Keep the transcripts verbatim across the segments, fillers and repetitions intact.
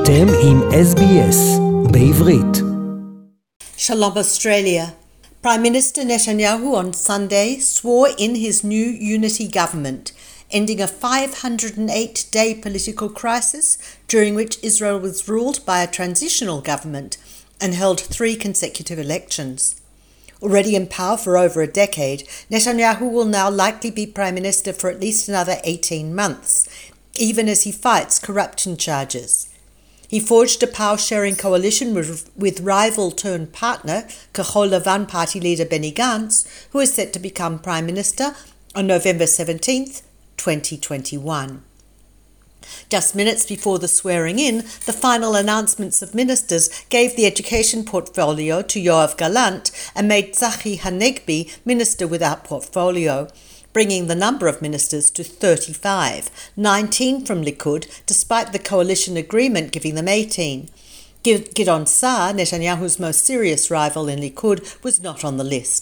אתם עם אס בי אס בעברית. Shalom Australia. Prime Minister Netanyahu on Sunday swore in his new unity government, ending a five hundred eight day political crisis during which Israel was ruled by a transitional government and held three consecutive elections. Already in power for over a decade, Netanyahu will now likely be Prime Minister for at least another eighteen months, even as he fights corruption charges. He forged a power-sharing coalition with, with rival-turned-partner Kahol Lavan party leader Benny Gantz, who is set to become Prime Minister on November seventeenth, twenty twenty-one. Just minutes before the swearing-in, the final announcements of ministers gave the education portfolio to Yoav Gallant and made Tzachi Hanegbi minister without portfolio, bringing the number of ministers to thirty-five, nineteen from Likud, despite the coalition agreement giving them eighteen. Gideon Saar, Netanyahu's most serious rival in Likud, was not on the list.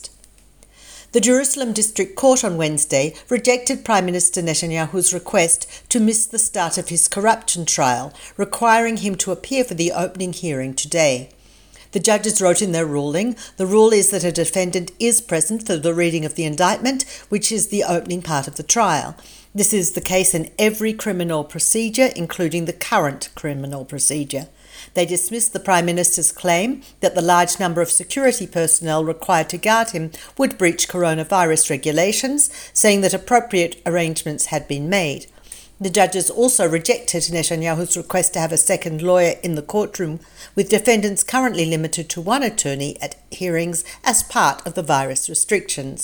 The Jerusalem District Court on Wednesday rejected Prime Minister Netanyahu's request to miss the start of his corruption trial, requiring him to appear for the opening hearing today. The judges wrote in their ruling, the rule is that a defendant is present for the reading of the indictment, which is the opening part of the trial. This is the case in every criminal procedure, including the current criminal procedure. They dismissed the Prime Minister's claim that the large number of security personnel required to guard him would breach coronavirus regulations, saying that appropriate arrangements had been made. The judges also rejected Netanyahu's request to have a second lawyer in the courtroom, with defendants currently limited to one attorney at hearings as part of the virus restrictions.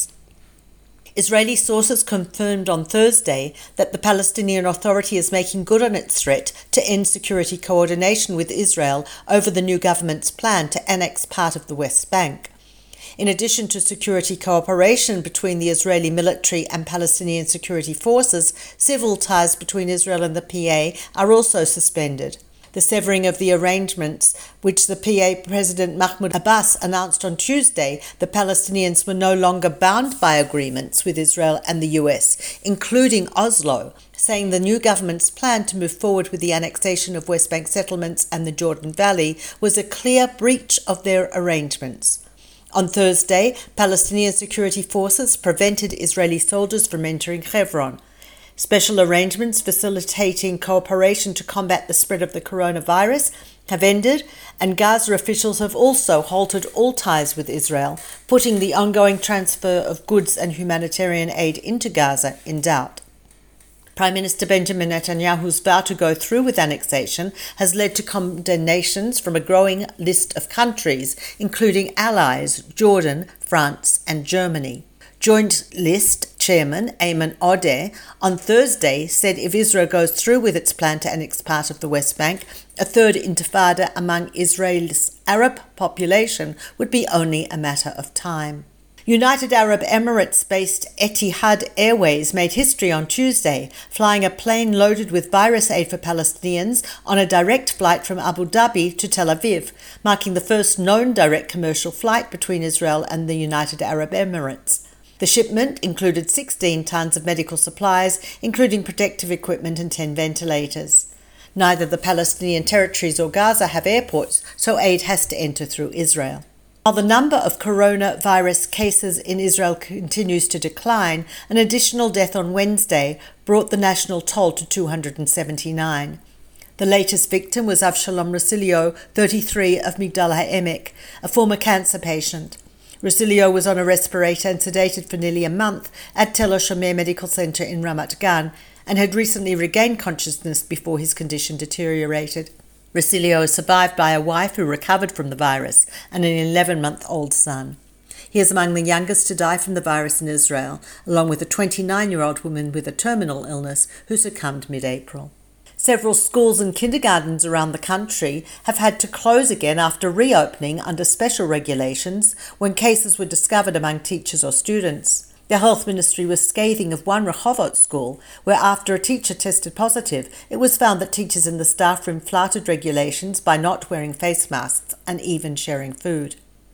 Israeli sources confirmed on Thursday that the Palestinian Authority is making good on its threat to end security coordination with Israel over the new government's plan to annex part of the West Bank. In addition to security cooperation between the Israeli military and Palestinian security forces, civil ties between Israel and the P A are also suspended. The severing of the arrangements, which the P A President Mahmoud Abbas announced on Tuesday, the Palestinians were no longer bound by agreements with Israel and the U S, including Oslo, saying the new government's plan to move forward with the annexation of West Bank settlements and the Jordan Valley was a clear breach of their arrangements. On Thursday, Palestinian security forces prevented Israeli soldiers from entering Hebron. Special arrangements facilitating cooperation to combat the spread of the coronavirus have ended, and Gaza officials have also halted all ties with Israel, putting the ongoing transfer of goods and humanitarian aid into Gaza in doubt. Prime Minister Benjamin Netanyahu's vow to go through with annexation has led to condemnations from a growing list of countries, including allies Jordan, France and Germany. Joint List Chairman Ayman Odeh on Thursday said if Israel goes through with its plan to annex part of the West Bank, a third intifada among Israel's Arab population would be only a matter of time. United Arab Emirates-based Etihad Airways made history on Tuesday, flying a plane loaded with virus aid for Palestinians on a direct flight from Abu Dhabi to Tel Aviv, marking the first known direct commercial flight between Israel and the United Arab Emirates. The shipment included sixteen tons of medical supplies, including protective equipment and ten ventilators. Neither the Palestinian territories or Gaza have airports, so aid has to enter through Israel. While the number of coronavirus cases in Israel continues to decline, an additional death on Wednesday brought the national toll to two hundred seventy-nine. The latest victim was Avshalom Rosilio, thirty-three, of Migdal HaEmek, a former cancer patient. Rosilio was on a respirator and sedated for nearly a month at Tel Oshomer Medical Center in Ramat Gan and had recently regained consciousness before his condition deteriorated. Rosilio is survived by a wife who recovered from the virus and an eleven-month-old son. He is among the youngest to die from the virus in Israel, along with a twenty-nine-year-old woman with a terminal illness who succumbed mid-April. Several schools and kindergartens around the country have had to close again after reopening under special regulations when cases were discovered among teachers or students. The Health Ministry was scathing of one Rehovot school where after a teacher tested positive, it was found that teachers in the staff room flouted regulations by not wearing face masks and even sharing food.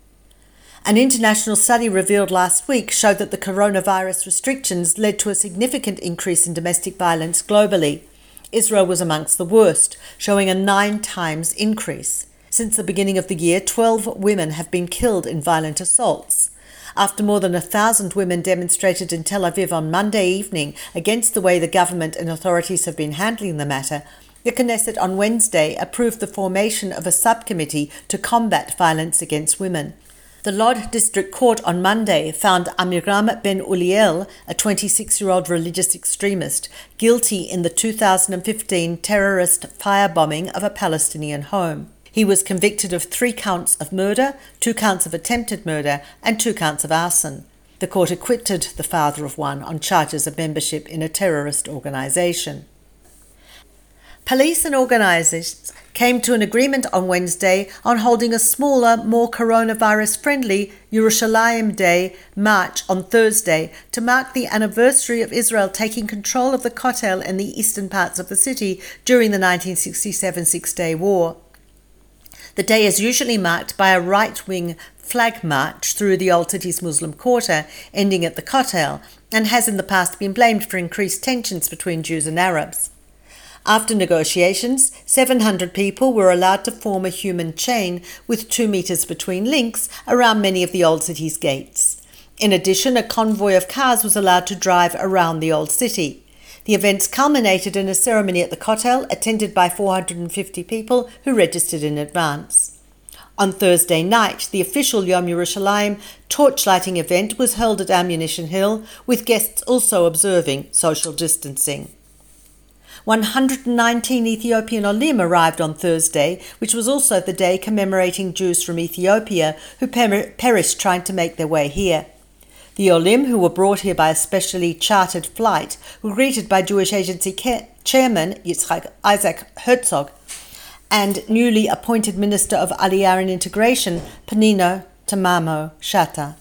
An international study revealed last week showed that the coronavirus restrictions led to a significant increase in domestic violence globally. Israel was amongst the worst, showing a nine times increase. Since the beginning of the year, twelve women have been killed in violent assaults. After more than a thousand women demonstrated in Tel Aviv on Monday evening against the way the government and authorities have been handling the matter, the Knesset on Wednesday approved the formation of a subcommittee to combat violence against women. The Lod District Court on Monday found Amiram Ben Uliel, a twenty-six-year-old religious extremist, guilty in the two thousand fifteen terrorist firebombing of a Palestinian home. He was convicted of three counts of murder, two counts of attempted murder, and two counts of arson. The court acquitted the father of one on charges of membership in a terrorist organisation. Police and organisers came to an agreement on Wednesday on holding a smaller, more coronavirus-friendly Yerushalayim Day march on Thursday to mark the anniversary of Israel taking control of the Kotel in the eastern parts of the city during the nineteen sixty-seven Six-Day War. The day is usually marked by a right-wing flag march through the Old City's Muslim quarter, ending at the Kotel, and has in the past been blamed for increased tensions between Jews and Arabs. After negotiations, seven hundred people were allowed to form a human chain with two metres between links around many of the Old City's gates. In addition, a convoy of cars was allowed to drive around the Old City. The events culminated in a ceremony at the Kotel, attended by four hundred fifty people who registered in advance. On Thursday night, the official Yom Yerushalayim torchlighting event was held at Ammunition Hill, with guests also observing social distancing. one hundred nineteen Ethiopian Olim arrived on Thursday, which was also the day commemorating Jews from Ethiopia who per- perished trying to make their way here. The Olim, who were brought here by a specially chartered flight, were greeted by Jewish Agency ca- Chairman Yitzhak Isaac Herzog and newly appointed Minister of Aliyah and Integration, Panino Tamamo Shata.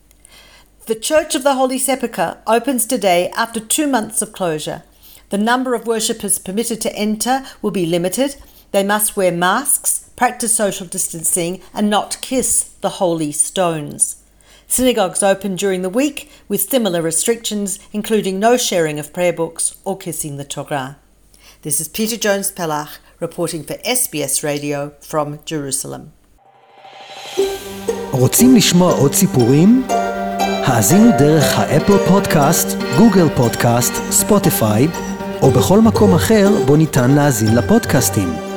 The Church of the Holy Sepulchre opens today after two months of closure. The number of worshippers permitted to enter will be limited. They must wear masks, practice social distancing, and not kiss the holy stones. Synagogues open during the week with similar restrictions, including no sharing of prayer books or kissing the Torah. This is Peter Jones-Pellach reporting for S B S Radio from Jerusalem. רוצים לשמוע עוד סיפורים? האזינו דרך האפל פודקאסט, גוגל פודקאסט, ספוטיפיי, או בכל מקום אחר בו ניתן להאזין לפודקאסטים.